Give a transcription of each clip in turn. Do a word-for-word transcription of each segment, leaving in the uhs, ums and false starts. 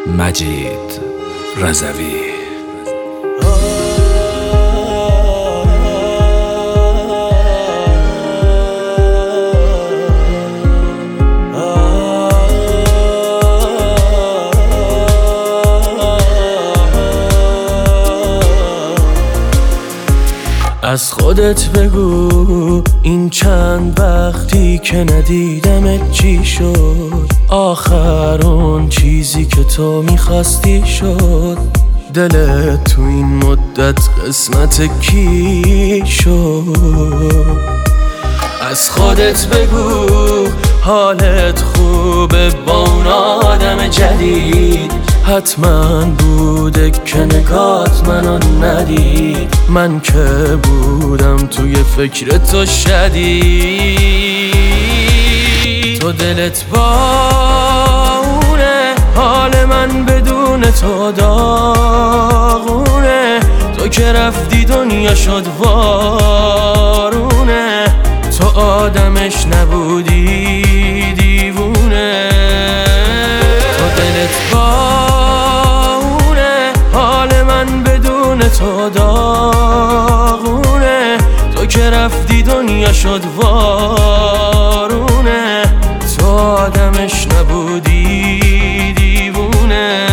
مجید رضوی. از خودت بگو این چند وقتی که ندیدمت چی شد؟ آخر اون چیزی که تو میخواستی شد؟ دلت تو این مدت قسمت کی شد؟ از خودت بگو حالت خوبه با اون آدم جدید؟ حتما بوده که نگات منو ندید، من که بودم توی فکر تو شدید. تو دلت با اونه، حال من بدون تو داغونه. تو که رفتی دنیا شد وارونه، تو آدمش نبودی دیوونه. تو دلت با تو داغونه، تو که رفتی دنیا شد وارونه. تو آدمش نبودی دیوونه.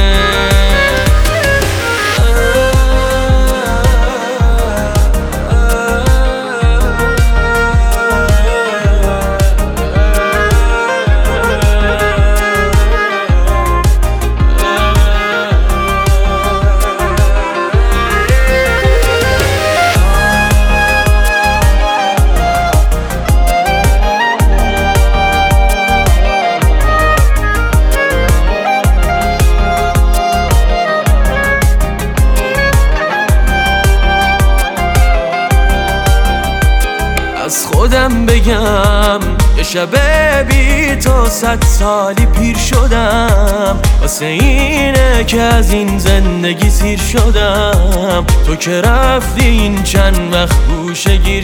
از خودم بگم یه شب بی تو صد سالی پیر شدم، واسه اینه که از این زندگی سیر شدم. تو که رفتی این چند وقت گوشه گیر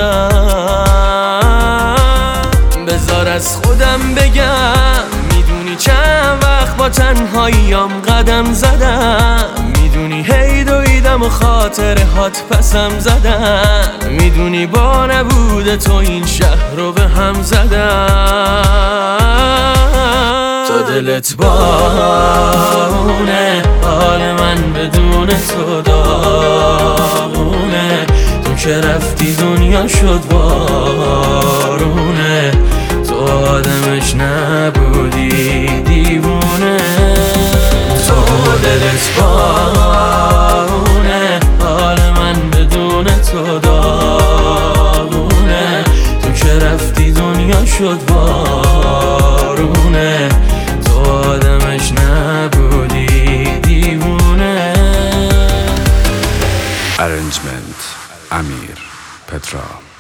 شدم. بذار از خودم بگم میدونی چند وقت با تنهاییام قدم زدم، میدونی هی دویدم و خاطرهات پسم زدن، میدونی با نبود تو این شهر رو به هم زدن. تو دلت بارونه، حال من بدون تو داغونه. تو که رفتی دنیا شد بارونه، تو آدمش نبودی دیوونه. تو دلت بارونه، حال من بدون تو داغونه. تو که رفتی دنیا شد بارونه، تو آدمش نبودی دیوونه. ارنجمنت امیر پترا.